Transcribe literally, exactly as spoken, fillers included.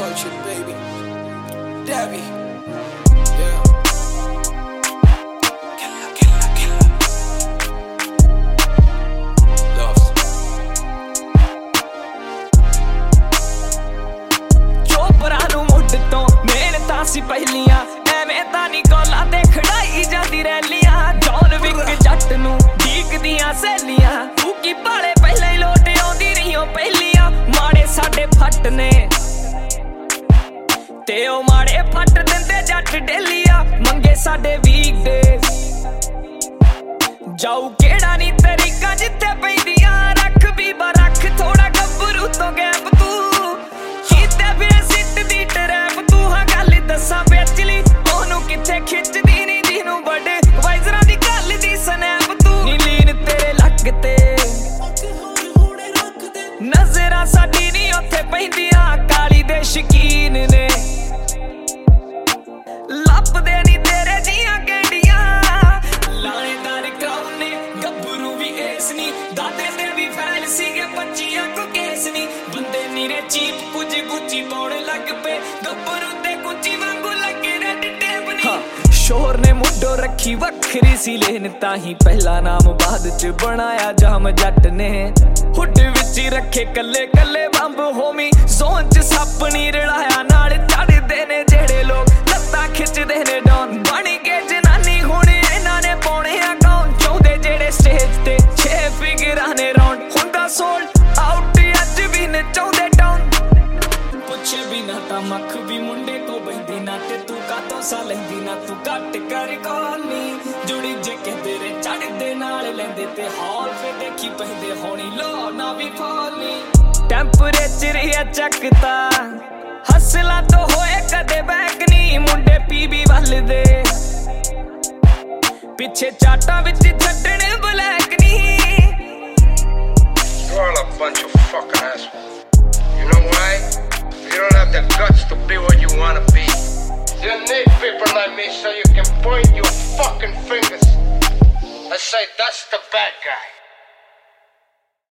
Culture, baby. Debbie. Yeah. Killer, killer, killer. Lost. ਚੋਪਰਾਂ ਨੂੰ ਮੁੱਢ ਤੋਂ ਮਿਹਨਤਾਂ ਸੀ ਪਹਿਲੀਆਂ, ਐਵੇਂ ਤਾਂ ਨੀ ਕੋਲਾਂ ਤੇ ਖੜਾਈ ਜਾਂਦੀ ਰੈਲੀਆਂ। ਜੌਨ ਵਿਕ ਜੱਟ ਨੂੰ ਢੀਕਦੀਆਂ ਸਹੇਲੀਆਂ, ਫੂਕੀ ਪਾਲੇ ਪਹਿਲਾਂ ਹੀ ਲੋਟ ਆਉਂਦੀ ਰਹੀਓ ਪਹਿਲੀਆਂ। ਮਾੜੇ ਸਾਡੇ ਫੱਟ ਨੇ ਤੇ ਉਹ ਮਾੜੇ ਫੱਟ ਦਿੰਦੇ ਜੱਟ ਡੇਲੀਆਂ, ਮੰਗੇ ਸਾਡੇ ਵੀਕਡੇਜ਼ ਜਾਊ ਕਿਹੜਾ ਨੀ ਤਰੀਕਾ ਜਿੱਥੇ ਪੈਂਦੀਆਂ। ਰੱਖ ਬੀਬਾ ਰੱਖ ਥੋੜਾ ਗੱਭਰੂ ਤੋਂ ਗੈਪ ਤੂੰ, ਕੀਤੇ ਫਿਰ ਸਿੱਟ ਦੀ ਟਰੈਪ ਤੂੰ। ਹਾਂ ਗੱਲ ਦੱਸਾਂ ਵਿਚਲੀ ਉਹਨੂੰ ਕਿੱਥੇ ਖਿੱਚਦੀ ਨੀ ਜਿਹਨੂੰ ਵੱਡੇ ਵਾਈਜ਼ਰਾਂ ਦੀ ਗੱਲ ਦੀ ਸਨੈਪ ਤੂੰ। ਨੀ ਲੀਨ ਤੇਰੇ ਲੱਕ ਤੇ ਨਜ਼ਰਾਂ ਸਾਡੀ ਨੀ ਉੱਥੇ ਪੈਂਦੀਆਂ, ਕਾਲੀ ਦੇ ਸ਼ਕੀਨ ਨੇ ਲੱਭਦੇ ਨੀ ਤੇਰੇ ਦੀਆਂ ਗੇੜੀਆਂ। ਲਾਣੇਦਾਰ ਕਰਾਉ ਨੇ ਗੱਭਰੂ ਵੀ ਏਸ ਨੀ, ਦਾਦੇ ਦੇ ਵੀ ਫੈਲ ਸੀਗੇ ਬੱਚੀਆਂ ਕੋ ਕੇਸ ਨੀ। ਬੰਦੇ ਨੀਰੇ ਚੀਪ ਕੁਝ ਗੁੱਚੀ ਪਾਉਣ ਲੱਗ ਪਏ, ਗੱਭਰੂ ਤੇ ਗੁੱਚੀ ਵਾਂਗੂ ਲੱਗੇ ਰੈਡ ਟੇਪ ਨੀ। ਸ਼ੋਰ ਨੇ ਮੁੱਢੋਂ ਰੱਖੀ ਵੱਖਰੀ ਸੀ ਲੇਨ, ਤਾਂ ਹੀ ਪਹਿਲਾ ਨਾਮ ਬਾਅਦ ਚ ਬਣਾਇਆ ਜਾਮ ਜੱਟ ਨੇ। ਹੁੱਡ ਵਿੱਚ ਹੀ ਰੱਖੇ ਕੱਲੇ ਕੱਲੇ ਬੰਬ ਹੋਮੀ, ਜ਼ੋਨ ਚ ਸੱਪ ਨੀ ਰਲਾਇਆ ਨਾਲ ਚੜਦੇ ਨੇ ਜਿਹੜੇ ਲੋਕ ਲੱਤਾਂ ਖਿੱਚਦੇ ਨੇ ਡਾਊਨ। ਬਣ ਕੇ ਜਨਾਨੀ ਹੁਣ ਇਹਨਾਂ ਨੇ ਪਾਉਣੇ ਆ ਗਾਉਨ, ਚਾਹੁੰਦੇ ਜਿਹੜੇ ਸਟੇਜ ਤੇ ਛੇ ਫਿਗਰਾਂ ਨੇ ਰਾਉਂਡ। ਹੁੰਦਾ ਸੋਲਡ ਆਊਟ ਅੱਜ ਵੀ ਨਚਾਉਂਦੇ ਡਾਊਨ, ਪੁੱਛੇ ਬਿਨਾ ਤਾਂ ਮੱਖ ਵੀ ਮੁੰਡੇ ਕੋ ਬਹਿੰਦੀ ਨਾ। ਤੇ ਤੂੰ ਕਾਤੋਂ ਸਾ ਲੈਂਦੀ ਨਾ, ਤੂੰ ਘੱਟ ਕਰ ਕੋਨੀ ਜੁੜੀ ਜੇ ਕੇ ਤੇਰੇ ਚੜਦੇ ਨਾਲ ਲੈਂਦੇ ਤੇ ਹਾਲ ਫੇ ਦੇਖੀ ਪੈਂਦੇ ਹੋਣੀ ਲੋ ਨਾ ਵੀ ਫੋਲੀ। ਟੈਂਪਰੇਚਰ ਹੀ ਚੱਕਤਾ ਹਸਲਾ ਤੋਂ ਹੋਏ ਕਦੇ ਬੈਕ ਨੀ, ਮੁੰਡੇ ਪੀਬੀ ਵੱਲ ਦੇ ਪਿੱਛੇ ਚਾਟਾਂ ਵਿੱਚ ਛੱਡਣ ਬਲੈਕ ਨੀ। You're all a bunch of fucking assholes. You know why? You don't have the guts to be what you wanna be. You need people like me so you can point your fucking fingers and say that's the bad guy.